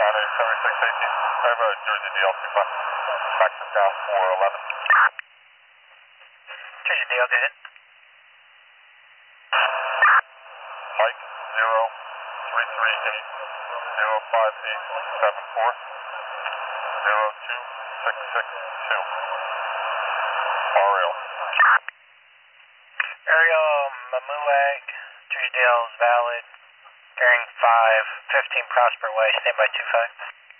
7618. I have a Jersey DL 25. Maximum down 411. Jersey DL, go ahead. Mike 0338 05874 02662. Ariel. Ariel, Mamuag, Jersey DL is valid. Bearing 5, 15 Prosper Way, standby 25.